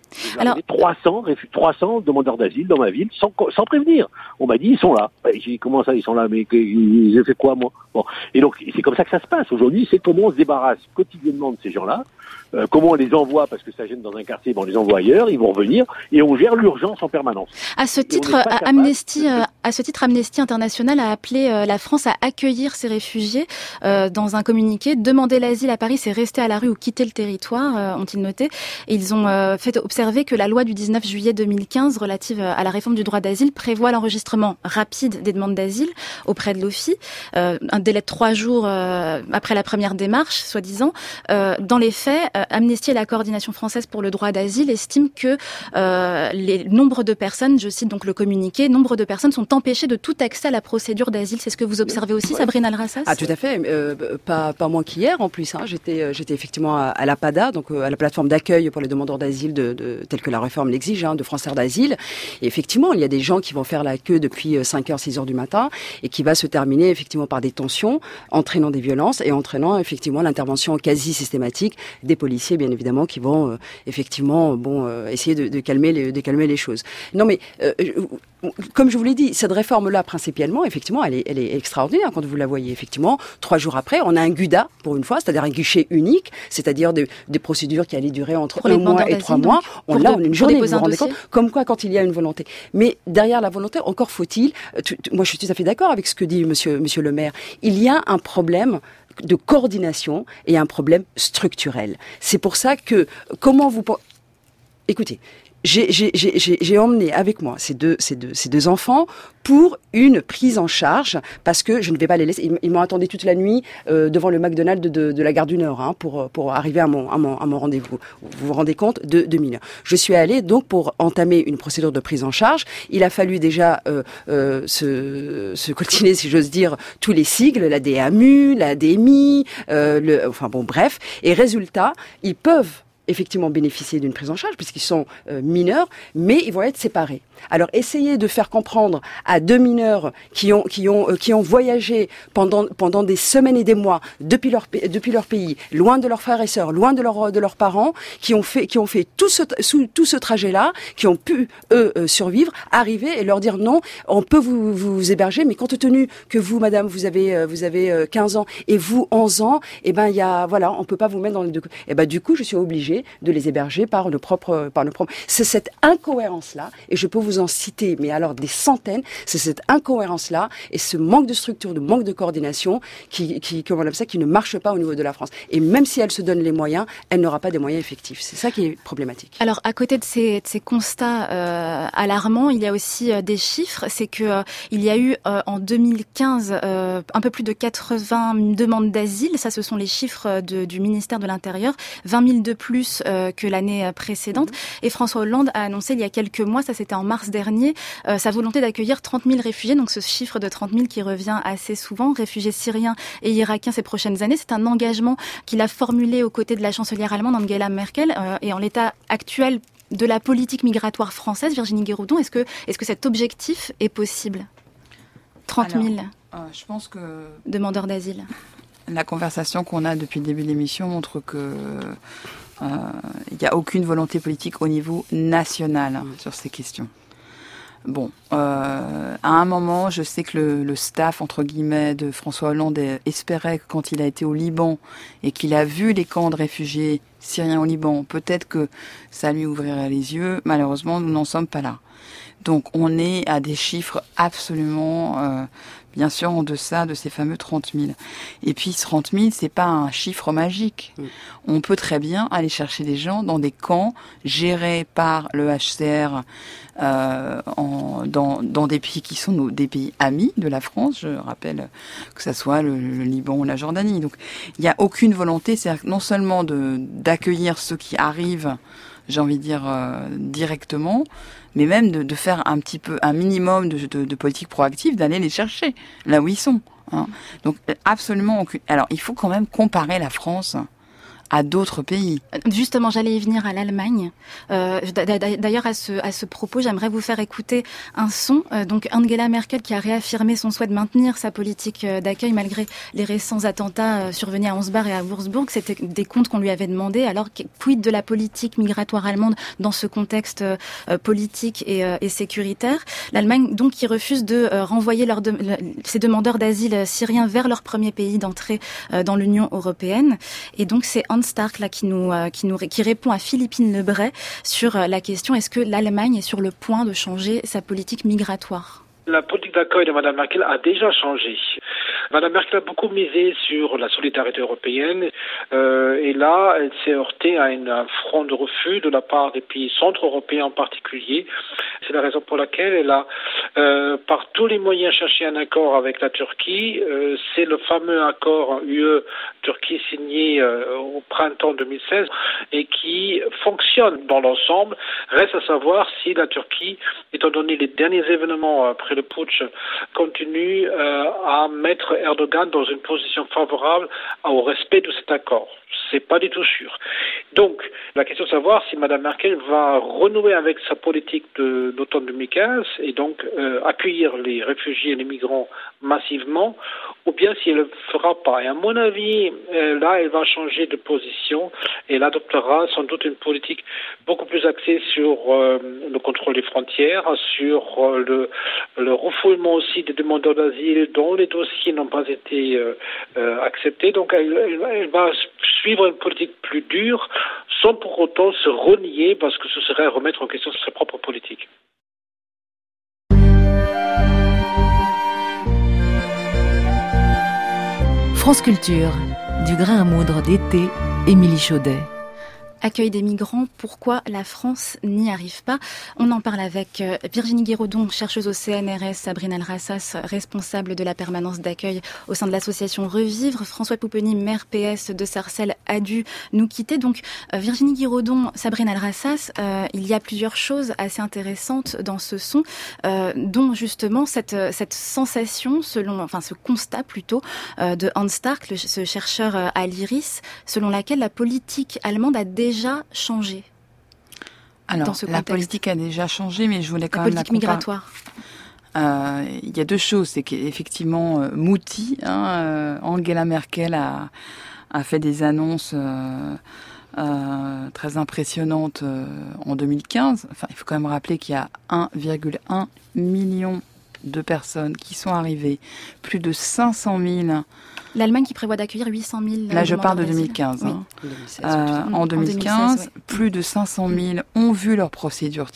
Alors, trois cents, trois cents demandeurs d'asile dans ma ville sans, sans prévenir. On m'a dit, ils sont là. J'ai dit, comment ça, ils sont là? Mais ils ont fait quoi, moi? Bon. Et donc, c'est comme ça que ça se passe. Aujourd'hui, c'est comment on se débarrasse quotidiennement de ces gens-là. Euh, comment on les envoie, parce que ça gêne dans un quartier, ben on les envoie ailleurs, ils vont revenir, et on gère l'urgence en permanence. À ce titre, Amnesty, de... à ce titre, Amnesty International a appelé euh, la France à accueillir ces réfugiés euh, dans un communiqué. Demander l'asile à Paris, c'est rester à la rue ou quitter le territoire, euh, ont-ils noté. Et ils ont euh, fait observer que la loi du dix-neuf juillet deux mille quinze relative à la réforme du droit d'asile prévoit l'enregistrement rapide des demandes d'asile auprès de l'O F I, euh, un délai de trois jours euh, après la première démarche, soi-disant. Euh, dans les faits, Amnesty et la coordination française pour le droit d'asile estiment que euh, les nombres de personnes, je cite donc le communiqué, nombre de personnes sont empêchées de tout accès à la procédure d'asile. C'est ce que vous observez aussi, ouais. Sabrina Alrassas? Ah, tout à fait. Euh, pas, pas moins qu'hier, en plus. Hein. J'étais, j'étais effectivement à, à la PADA, donc à la plateforme d'accueil pour les demandeurs d'asile de, de, telle que la réforme l'exige, hein, de France Air d'Asile. Et effectivement, il y a des gens qui vont faire la queue depuis cinq heures, six heures du matin et qui va se terminer effectivement par des tensions, entraînant des violences et entraînant effectivement l'intervention quasi systématique des policiers, bien évidemment, qui vont euh, effectivement bon euh, essayer de, de calmer les de calmer les choses. Non, mais euh, comme je vous l'ai dit, cette réforme-là, principalement, effectivement, elle est, elle est extraordinaire quand vous la voyez. Effectivement, trois jours après, on a un GUDA, pour une fois, c'est-à-dire un guichet unique, c'est-à-dire des, des procédures qui allaient durer entre un mois et trois mois. On l'a en une journée, vous vous rendez compte, comme quoi, quand il y a une volonté. Mais derrière la volonté, encore faut-il, tu, tu, moi je suis tout à fait d'accord avec ce que dit monsieur, monsieur le maire, il y a un problème de coordination et un problème structurel. C'est pour ça que, comment vous... Écoutez, j'ai, j'ai, j'ai, j'ai emmené avec moi ces deux, ces deux, ces deux enfants pour une prise en charge, parce que je ne vais pas les laisser. Ils, ils m'ont attendu toute la nuit euh, devant le McDonald's de, de, de la gare du Nord, hein, pour, pour arriver à mon, à mon, à mon rendez-vous. Vous vous rendez compte de, de mineurs. Je suis allée donc pour entamer une procédure de prise en charge. Il a fallu déjà euh, euh, se, se coltiner, si j'ose dire, tous les sigles, la D A M U, la D M I, euh, le, enfin bon, bref. Et résultat, ils peuvent effectivement bénéficier d'une prise en charge puisqu'ils sont euh, mineurs, mais ils vont être séparés. Alors, essayez de faire comprendre à deux mineurs qui ont qui ont euh, qui ont voyagé pendant pendant des semaines et des mois depuis leur depuis leur pays, loin de leurs frères et sœurs, loin de leurs de leurs parents, qui ont fait qui ont fait tout ce tout ce trajet-là, qui ont pu eux euh, survivre, arriver et leur dire non, on peut vous vous héberger, mais compte tenu que vous, madame, vous avez euh, vous avez euh, quinze ans et vous onze ans, et eh ben il y a voilà, on peut pas vous mettre dans les deux. Et ben du coup, je suis obligée de les héberger par le propre par le propre. C'est cette incohérence-là, et je peux vous en citer, mais alors des centaines, c'est cette incohérence-là et ce manque de structure, de manque de coordination qui, qui, comment on appelle ça, qui ne marche pas au niveau de la France. Et même si elle se donne les moyens, elle n'aura pas des moyens effectifs. C'est ça qui est problématique. Alors, à côté de ces, de ces constats euh, alarmants, il y a aussi euh, des chiffres. C'est que euh, il y a eu euh, en deux mille quinze euh, un peu plus de quatre-vingts demandes d'asile. Ça, ce sont les chiffres de, du ministère de l'Intérieur, vingt mille de plus euh, que l'année précédente. Mmh. Et François Hollande a annoncé il y a quelques mois, ça c'était en mars dernier, euh, sa volonté d'accueillir trente mille réfugiés, donc ce chiffre de trente mille qui revient assez souvent, réfugiés syriens et irakiens ces prochaines années. C'est un engagement qu'il a formulé aux côtés de la chancelière allemande Angela Merkel, euh, et en l'état actuel de la politique migratoire française, Virginie Guéroudon, est-ce que, est-ce que cet objectif est possible? trente mille Alors, euh, je pense que demandeurs d'asile. La conversation qu'on a depuis le début de l'émission montre que il euh, n'y a aucune volonté politique au niveau national hein, sur ces questions. Bon, euh, à un moment, je sais que le, le staff, entre guillemets, de François Hollande espérait que quand il a été au Liban et qu'il a vu les camps de réfugiés syriens au Liban, peut-être que ça lui ouvrirait les yeux. Malheureusement, nous n'en sommes pas là. Donc, on est à des chiffres absolument, euh, bien sûr, en deçà de ces fameux trente mille. Et puis, trente mille, c'est pas un chiffre magique. Mmh. On peut très bien aller chercher des gens dans des camps gérés par le H C R, euh, en, dans, dans des pays qui sont nos, des pays amis de la France. Je rappelle que ça soit le, le Liban ou la Jordanie. Donc, il n'y a aucune volonté, c'est non seulement de, d'accueillir ceux qui arrivent, j'ai envie de dire, euh, directement, mais même de, de faire un petit peu, un minimum de, de, de politique proactive, d'aller les chercher là où ils sont. Hein. Donc, absolument aucune. Alors, il faut quand même comparer la France à d'autres pays. Justement, j'allais y venir à l'Allemagne. Euh, d'ailleurs, à ce, à ce propos, j'aimerais vous faire écouter un son. Euh, donc, Angela Merkel qui a réaffirmé son souhait de maintenir sa politique d'accueil malgré les récents attentats survenus à Ansbach et à Würzburg. C'était des comptes qu'on lui avait demandé. Alors, quid de la politique migratoire allemande dans ce contexte euh, politique et, euh, et sécuritaire? L'Allemagne, donc, qui refuse de euh, renvoyer leurs de, le, ces demandeurs d'asile syriens vers leur premier pays d'entrée euh, dans l'Union européenne. Et donc, c'est Hans Stark là qui nous euh, qui nous qui répond à Philippine Lebray sur euh, la question: est-ce que l'Allemagne est sur le point de changer sa politique migratoire? La politique d'accueil de Mme Merkel a déjà changé. Mme Merkel a beaucoup misé sur la solidarité européenne euh, et là, elle s'est heurtée à une, un front de refus de la part des pays centre-européens en particulier. C'est la raison pour laquelle elle a, euh, par tous les moyens, cherché un accord avec la Turquie. Euh, c'est le fameux accord U E-Turquie signé euh, au printemps deux mille seize et qui fonctionne dans l'ensemble. Reste à savoir si la Turquie, étant donné les derniers événements après le putsch, continue euh, à mettre Erdogan dans une position favorable au respect de cet accord. C'est pas du tout sûr. Donc, la question de savoir si Mme Merkel va renouer avec sa politique de l'automne deux mille quinze et donc euh, accueillir les réfugiés et les migrants massivement, ou bien si elle ne le fera pas. Et à mon avis, euh, là, elle va changer de position et elle adoptera sans doute une politique beaucoup plus axée sur euh, le contrôle des frontières, sur euh, le, le refoulement aussi des demandeurs d'asile dont les dossiers n'ont pas été euh, euh, acceptés. Donc, elle, elle, elle va suivre une politique plus dure sans pour autant se renier, parce que ce serait remettre en question sa propre politique. France Culture, du grain à moudre d'été, Émilie Chaudet. Accueil des migrants, pourquoi la France n'y arrive pas? On en parle avec Virginie Guiraudon, chercheuse au C N R S, Sabrina El-Rassas, responsable de la permanence d'accueil au sein de l'association Revivre. François Poupeny, maire P S de Sarcelles, a dû nous quitter. Donc Virginie Guiraudon, Sabrina El-Rassas, euh, il y a plusieurs choses assez intéressantes dans ce son, euh, dont justement cette, cette sensation, selon, enfin ce constat plutôt, euh, de Hans Stark, le, ce chercheur euh, à l'Iris, selon laquelle la politique allemande a déjà déjà changé. Alors, dans ce la politique a déjà changé, mais je voulais quand la même politique la migratoire. Euh, il y a deux choses, c'est qu'effectivement, euh, Mouti, hein, euh, Angela Merkel a, a fait des annonces euh, euh, très impressionnantes euh, en deux mille quinze. Enfin, il faut quand même rappeler qu'il y a un virgule un million de personnes qui sont arrivées, plus de cinq cent mille. L'Allemagne qui prévoit d'accueillir huit cent mille. Là, je parle de deux mille quinze. Oui. Hein. deux mille seize, euh, en deux mille quinze, en deux mille seize, oui. Plus de cinq cent mille ont vu leur procédure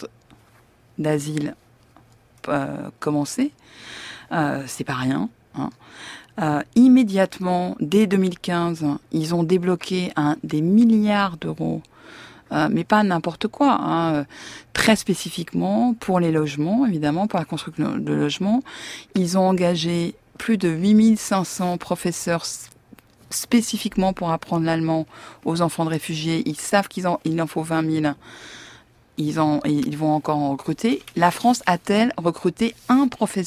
d'asile euh, commencer. Euh, c'est pas rien. Hein. Euh, immédiatement, dès deux mille quinze, ils ont débloqué un, des milliards d'euros. Euh, mais pas n'importe quoi, hein. Très spécifiquement pour les logements, évidemment, pour la construction de logements. Ils ont engagé plus de huit mille cinq cents professeurs spécifiquement pour apprendre l'allemand aux enfants de réfugiés. Ils savent qu'il en, il en faut vingt mille. Ils, en, ils vont encore en recruter. La France a-t-elle recruté un professeur ?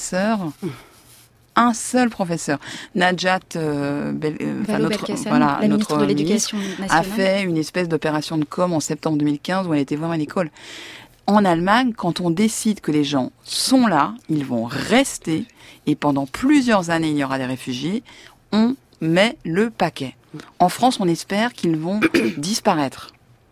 Un seul professeur. Najat, euh, Bel, euh, enfin notre, voilà, la notre ministre de l'Éducation nationale, a fait une espèce d'opération de com en septembre deux mille quinze où elle était voir à l'école. En Allemagne, quand on décide que les gens sont là, ils vont rester, et pendant plusieurs années, il y aura des réfugiés, on met le paquet. En France, on espère qu'ils vont disparaître.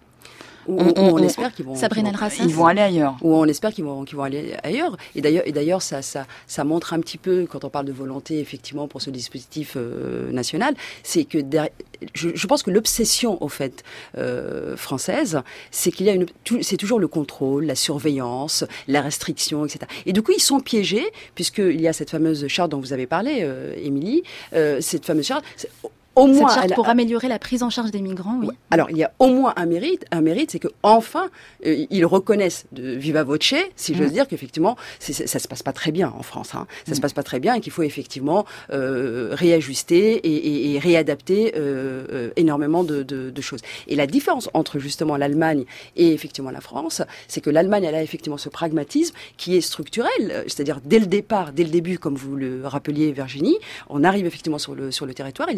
Ou on, on, on espère qu'ils vont, Sabrina qu'ils vont, El-Rassas. Ils vont aller ailleurs. Ou on espère qu'ils vont, qu'ils vont aller ailleurs. Et d'ailleurs, et d'ailleurs, ça, ça, ça montre un petit peu, quand on parle de volonté, effectivement, pour ce dispositif euh, national, c'est que derrière, je, je pense que l'obsession, au fait, euh, française, c'est qu'il y a une, c'est toujours le contrôle, la surveillance, la restriction, et cetera. Et du coup, ils sont piégés, puisqu'il y a cette fameuse charte dont vous avez parlé, euh, Émilie, euh, cette fameuse charte. Au moins, cette charte elle, pour améliorer la prise en charge des migrants, oui. Alors, il y a au moins un mérite, un mérite, c'est que enfin, euh, ils reconnaissent de viva voce, si j'ose mmh. dire, qu'effectivement, c'est, c'est, ça se passe pas très bien en France. Hein. Ça mmh. se passe pas très bien et qu'il faut effectivement euh, réajuster et, et, et réadapter euh, euh, énormément de, de, de choses. Et la différence entre justement l'Allemagne et effectivement la France, c'est que l'Allemagne, elle a effectivement ce pragmatisme qui est structurel, c'est-à-dire dès le départ, dès le début, comme vous le rappeliez, Virginie, on arrive effectivement sur le sur le territoire, il y a une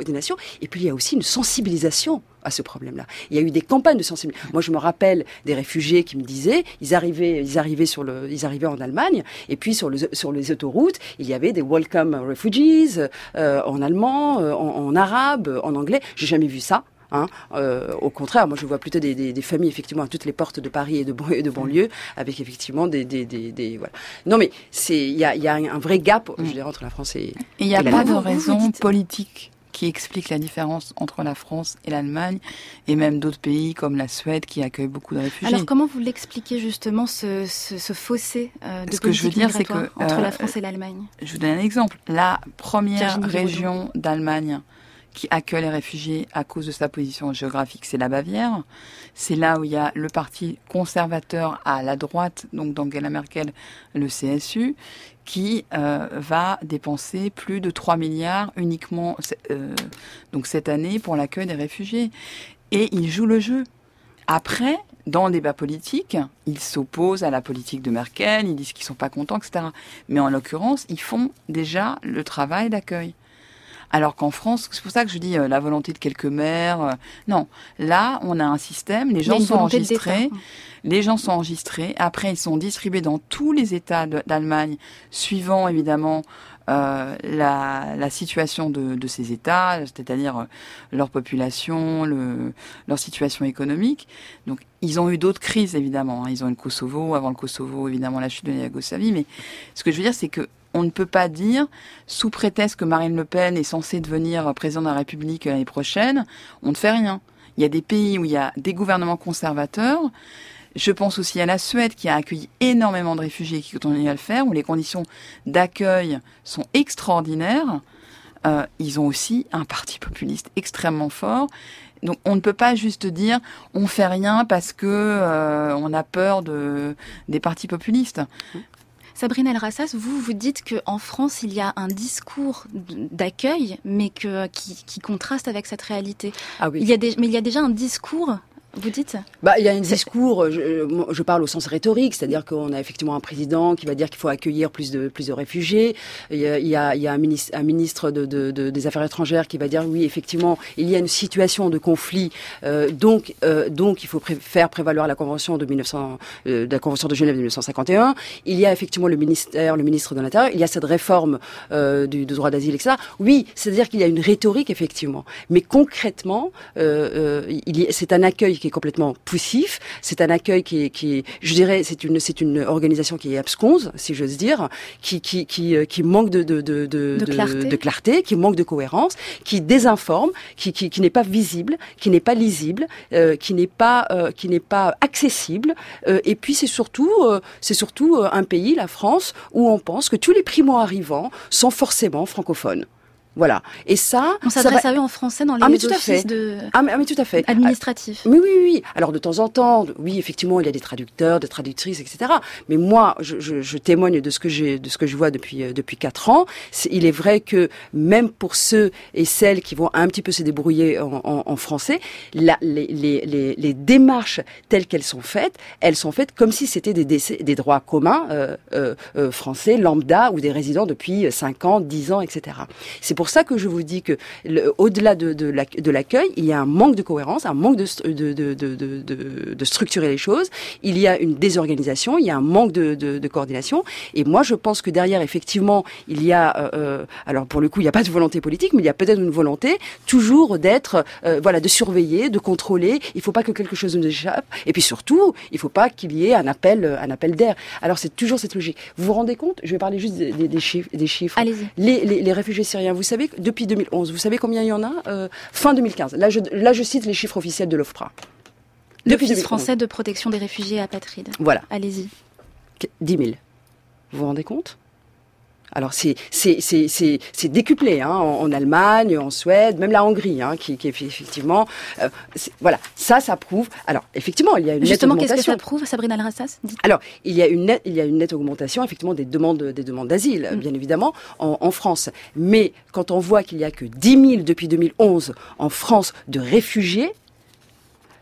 coordination, et puis il y a aussi une sensibilisation à ce problème-là. Il y a eu des campagnes de sensibilisation. Moi, je me rappelle des réfugiés qui me disaient, ils arrivaient, ils arrivaient sur le, ils arrivaient en Allemagne, et puis sur le, sur les autoroutes, il y avait des welcome refugees euh, en allemand, euh, en, en arabe, en anglais. J'ai jamais vu ça. Hein, euh, au contraire, moi je vois plutôt des, des, des familles effectivement à toutes les portes de Paris et de, et de banlieue, avec effectivement des, des, des, des voilà. Non mais c'est, il y a, y a un vrai gap, je dirais, entre la France et. Il n'y a pas de raison politique qui explique la différence entre la France et l'Allemagne, et même d'autres pays comme la Suède qui accueillent beaucoup de réfugiés. Alors comment vous l'expliquez justement ce, ce, ce fossé euh, de ce que je veux dire, c'est que entre euh, la France et l'Allemagne? Je vous donne un exemple. La première Virginie région Diraudon. d'Allemagne qui accueille les réfugiés à cause de sa position géographique, c'est la Bavière. C'est là où il y a le parti conservateur à la droite, donc d'Angela Merkel, le C S U, qui euh, va dépenser plus de trois milliards uniquement euh, donc cette année pour l'accueil des réfugiés. Et ils jouent le jeu. Après, dans le débat politique, ils s'opposent à la politique de Merkel, ils disent qu'ils ne sont pas contents, et cetera. Mais en l'occurrence, ils font déjà le travail d'accueil. Alors qu'en France, c'est pour ça que je dis euh, la volonté de quelques maires. Euh, non, là, on a un système, les gens sont enregistrés, les gens sont enregistrés. Après, ils sont distribués dans tous les États de, d'Allemagne, suivant évidemment euh, la, la situation de, de ces États, c'est-à-dire euh, leur population, le, leur situation économique. Donc, ils ont eu d'autres crises évidemment. Hein. Ils ont eu le Kosovo, avant le Kosovo, évidemment la chute de la Yougoslavie. Mais ce que je veux dire, c'est que on ne peut pas dire, sous prétexte que Marine Le Pen est censée devenir président de la République l'année prochaine, on ne fait rien. Il y a des pays où il y a des gouvernements conservateurs. Je pense aussi à la Suède qui a accueilli énormément de réfugiés et qui continue à le faire, où les conditions d'accueil sont extraordinaires. Euh, ils ont aussi un parti populiste extrêmement fort. Donc on ne peut pas juste dire on fait rien parce que euh, on a peur de des partis populistes. Sabrina El-Rassas, vous, vous dites qu'en France, il y a un discours d'accueil, mais que, qui, qui contraste avec cette réalité. Ah oui. Il y a des, mais il y a déjà un discours, vous dites ? Bah, il y a un discours, je, je parle au sens rhétorique, c'est-à-dire qu'on a effectivement un président qui va dire qu'il faut accueillir plus de, plus de réfugiés. Il y a, il y a, il y a un ministre, un ministre de, de, de, des Affaires étrangères qui va dire oui, effectivement, il y a une situation de conflit, euh, donc, euh, donc il faut pré- faire prévaloir la convention de mille neuf cents, euh, de la convention de Genève de mille neuf cent cinquante et un. Il y a effectivement le ministère, le ministre de l'Intérieur. Il y a cette réforme euh, du, du droit d'asile, et cetera. Oui, c'est-à-dire qu'il y a une rhétorique effectivement, mais concrètement, euh, euh, il y a, c'est un accueil qui est complètement poussif. C'est un accueil qui est, qui est, je dirais, c'est une, c'est une organisation qui est absconse, si j'ose dire, qui, qui, qui, qui manque de, de, de, de, de, clarté. de clarté, qui manque de cohérence, qui désinforme, qui, qui, qui n'est pas visible, qui n'est pas lisible, euh, qui n'est pas, euh, qui n'est pas accessible. Euh, et puis c'est surtout, euh, c'est surtout euh, un pays, la France, où on pense que tous les primo-arrivants sont forcément francophones. Voilà. Et ça, on s'adresse ça va... à eux en français dans les ah, mais tout à offices fait. de ah, mais, ah, mais tout à fait. administratifs. Ah, mais oui, oui, oui. Alors de temps en temps, oui, effectivement, il y a des traducteurs, des traductrices, et cetera. Mais moi, je, je, je témoigne de ce que j'ai, de ce que je vois depuis euh, depuis quatre ans. C'est, il est vrai que même pour ceux et celles qui vont un petit peu se débrouiller en, en, en français, la, les, les, les, les démarches telles qu'elles sont faites, elles sont faites comme si c'était des, des, des droits communs euh, euh, euh, français, lambda, ou des résidents depuis cinq ans, dix ans, et cetera. C'est pour ça que je vous dis que le, au-delà de, de, la, de l'accueil, il y a un manque de cohérence, un manque de, de, de, de, de, de, de structurer les choses. Il y a une désorganisation, il y a un manque de, de, de coordination. Et moi, je pense que derrière, effectivement, il y a, euh, alors pour le coup, il n'y a pas de volonté politique, mais il y a peut-être une volonté toujours d'être, euh, voilà, de surveiller, de contrôler. Il ne faut pas que quelque chose nous échappe. Et puis surtout, il ne faut pas qu'il y ait un appel, un appel d'air. Alors c'est toujours cette logique. Vous vous rendez compte ? Je vais parler juste des, des, des chiffres. Des chiffres. Allez-y. Les, les, les réfugiés syriens, vous savez, depuis deux mille onze, vous savez combien il y en a euh, fin deux mille quinze. Là je, là, je cite les chiffres officiels de l'OFPRA. L'Office français de protection des réfugiés et apatrides. Voilà. Allez-y. dix mille. Vous vous rendez compte ? Alors c'est c'est c'est c'est c'est décuplé hein, en, en Allemagne, en Suède, même la Hongrie hein, qui qui est effectivement euh, c'est, voilà, ça ça prouve. Alors effectivement, il y a une Justement, nette augmentation. qu'est-ce que ça prouve, Sabrina El-Rassas ? Dites. Alors, il y a une nette, il y a une nette augmentation effectivement des demandes des demandes d'asile, mm. bien évidemment en, en France. Mais quand on voit qu'il y a que dix mille depuis deux mille onze en France de réfugiés,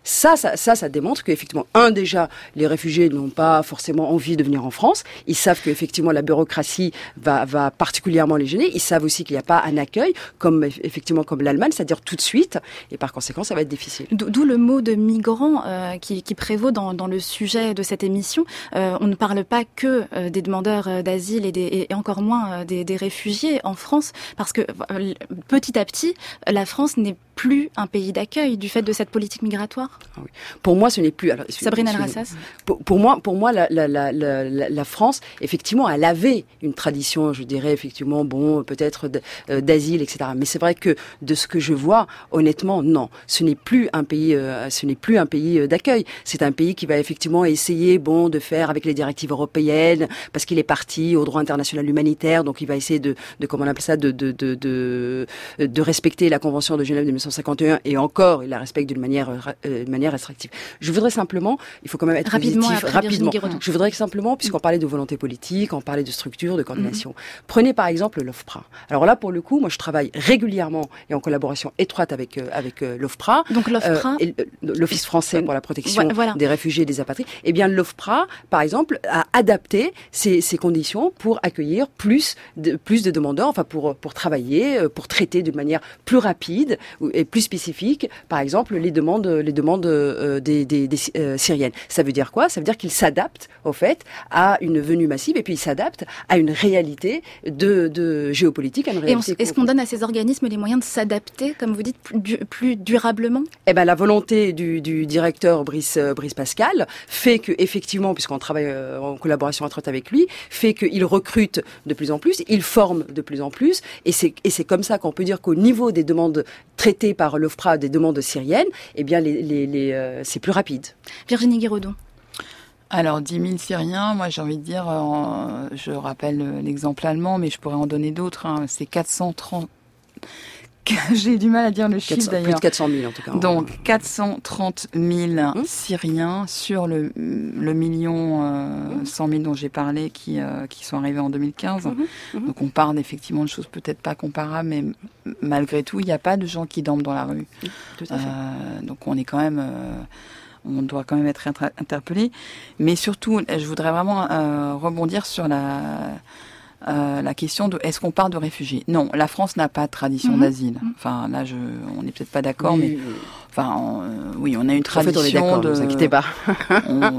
Ça, ça, ça, ça démontre qu'effectivement, un, déjà, les réfugiés n'ont pas forcément envie de venir en France. Ils savent qu'effectivement, la bureaucratie va, va particulièrement les gêner. Ils savent aussi qu'il n'y a pas un accueil, comme effectivement comme l'Allemagne, c'est-à-dire tout de suite. Et par conséquent, ça va être difficile. D'où le mot de migrant euh, qui, qui prévaut dans, dans le sujet de cette émission. Euh, on ne parle pas que euh, des demandeurs d'asile et, des, et encore moins euh, des, des réfugiés en France, parce que euh, petit à petit, la France n'est plus un pays d'accueil du fait de cette politique migratoire. Ah oui. Pour moi, ce n'est plus. Alors, Sabrina El-Rassas. Pour, pour moi, pour moi, la, la, la, la, la France, effectivement, elle avait une tradition, je dirais effectivement, bon, peut-être d'asile, et cetera. Mais c'est vrai que de ce que je vois, honnêtement, non, ce n'est plus un pays, euh, ce n'est plus un pays d'accueil. C'est un pays qui va effectivement essayer, bon, de faire avec les directives européennes, parce qu'il est parti au droit international humanitaire, donc il va essayer de, de comment on appelle ça, de, de, de, de, de respecter la Convention de Genève de mille neuf cent cinquante et un, et encore, il la respecte d'une manière, euh, manière restrictive. Je voudrais simplement, il faut quand même être rapidement, positif, rapidement. Je voudrais que simplement, puisqu'on parlait de volonté politique, on parlait de structure, de coordination. Mm-hmm. Prenez par exemple l'OFPRA. Alors là, pour le coup, moi, je travaille régulièrement et en collaboration étroite avec euh, avec euh, l'OFPRA. Donc l'OFPRA, euh, et, euh, l'Office français pour la protection voilà. des réfugiés et des apatrides. Eh bien, l'OFPRA, par exemple, a adapté ces, ces conditions pour accueillir plus de plus de demandeurs, enfin pour pour travailler, pour traiter d'une manière plus rapide et plus spécifique, par exemple, les demandes, les demandes euh, des, des, des euh, Syriennes. Ça veut dire quoi ? Ça veut dire qu'ils s'adaptent, au fait, à une venue massive, et puis ils s'adaptent à une réalité de, de géopolitique, à une réalité. Et on, est-ce qu'on donne à ces organismes les moyens de s'adapter, comme vous dites, plus, du, plus durablement ? Eh ben, la volonté du, du directeur Brice, Brice Pascal fait que, effectivement, puisqu'on travaille euh, en collaboration étroite avec lui, fait qu'il recrute de plus en plus, il forme de plus en plus, et c'est, et c'est comme ça qu'on peut dire qu'au niveau des demandes traitées par l'OFPRA, des demandes syriennes, eh bien, les, les, les, euh, c'est plus rapide. Virginie Guiraudon. Alors, dix mille Syriens, moi j'ai envie de dire, euh, je rappelle l'exemple allemand, mais je pourrais en donner d'autres, hein, c'est quatre cent trente... J'ai du mal à dire le chiffre quatre cents, d'ailleurs. Plus de quatre cent mille en tout cas. Donc quatre cent trente mille mmh. Syriens sur le, le million euh, mmh. cent mille dont j'ai parlé qui, euh, qui sont arrivés en deux mille quinze. Mmh. Mmh. Donc on parle effectivement de choses peut-être pas comparables, mais malgré tout, il n'y a pas de gens qui dorment dans la rue. Mmh. Tout à fait. Euh, donc on est quand même... Euh, on doit quand même être interpellé. Mais surtout, je voudrais vraiment euh, rebondir sur la... Euh, la question de est-ce qu'on parle de réfugiés ? Non, la France n'a pas de tradition mmh. d'asile. Enfin, là, je, on n'est peut-être pas d'accord, oui, mais oui. enfin, on, euh, oui, on a une tradition. En fait, on est d'accord, de. Ne vous inquiétez pas. on, euh,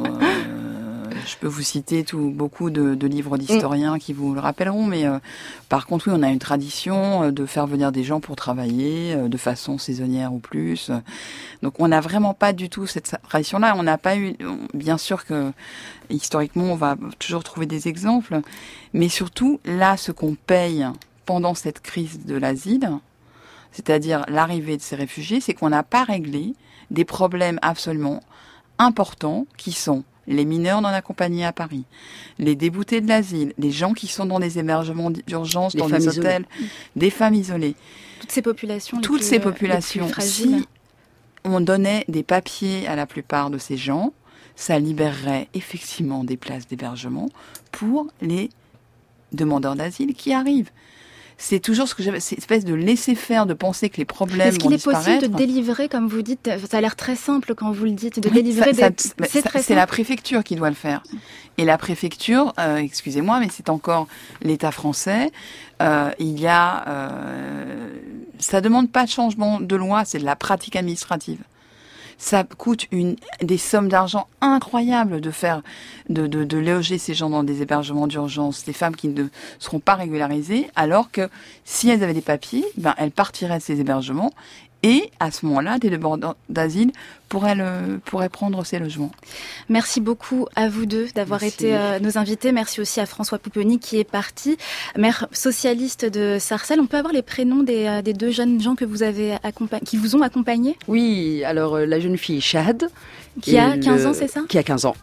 je peux vous citer tout, beaucoup de, de livres d'historiens mmh. qui vous le rappelleront, mais euh, par contre, oui, on a une tradition de faire venir des gens pour travailler euh, de façon saisonnière ou plus. Donc, on n'a vraiment pas du tout cette tradition-là. On n'a pas eu, bien sûr que historiquement, on va toujours trouver des exemples, mais surtout, là, ce qu'on paye pendant cette crise de l'asile, c'est-à-dire l'arrivée de ces réfugiés, c'est qu'on n'a pas réglé des problèmes absolument importants qui sont les mineurs non accompagnés à Paris, les déboutés de l'asile, les gens qui sont dans des hébergements d'urgence, dans des hôtels, isolées. Des femmes isolées. Toutes ces populations. Toutes les plus, ces populations. les plus fragiles. Si on donnait des papiers à la plupart de ces gens, ça libérerait effectivement des places d'hébergement pour les demandeurs d'asile qui arrivent. C'est toujours ce que j'avais, cette espèce de laisser faire, de penser que les problèmes Est-ce qu'il vont est disparaître. possible de délivrer, comme vous dites, ça a l'air très simple quand vous le dites, de oui, délivrer ça, des... ça, c'est ça, très c'est la préfecture qui doit le faire. Et la préfecture, euh, excusez-moi, mais c'est encore l'État français. Euh, il y a, euh, ça demande pas de changement de loi, c'est de la pratique administrative. Ça coûte une, des sommes d'argent incroyables de faire, de, de, de loger ces gens dans des hébergements d'urgence, des femmes qui ne seront pas régularisées, alors que si elles avaient des papiers, ben, elles partiraient de ces hébergements et à ce moment-là, des demandeurs d'asile pourraient, le, pourraient prendre ces logements. Merci beaucoup à vous deux d'avoir Merci. été euh, nos invités. Merci aussi à François Pupponi qui est parti, maire socialiste de Sarcelles. On peut avoir les prénoms des, euh, des deux jeunes gens que vous avez accompa- qui vous ont accompagné ? Oui, alors euh, la jeune fille Shahad. Qui a quinze le, ans, c'est ça ? Qui a quinze ans.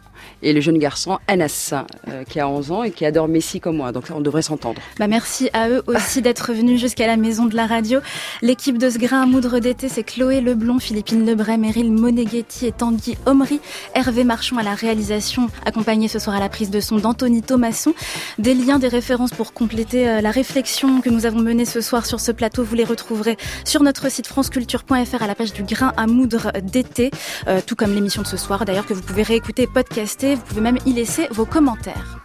et le jeune garçon Anas, euh, qui a onze ans et qui adore Messi comme moi. Donc on devrait s'entendre. Bah merci à eux aussi d'être venus jusqu'à la maison de la radio. L'équipe de ce grain à moudre d'été, c'est Chloé Leblond, Philippine Lebray, Meryl Moneghetti et Tanguy Omri. Hervé Marchand à la réalisation, accompagné ce soir à la prise de son d'Anthony Thomasson. Des liens, des références pour compléter la réflexion que nous avons menée ce soir sur ce plateau, vous les retrouverez sur notre site franceculture point f r à la page du grain à moudre d'été, euh, tout comme l'émission de ce soir d'ailleurs que vous pouvez réécouter et podcaster. Vous pouvez même y laisser vos commentaires.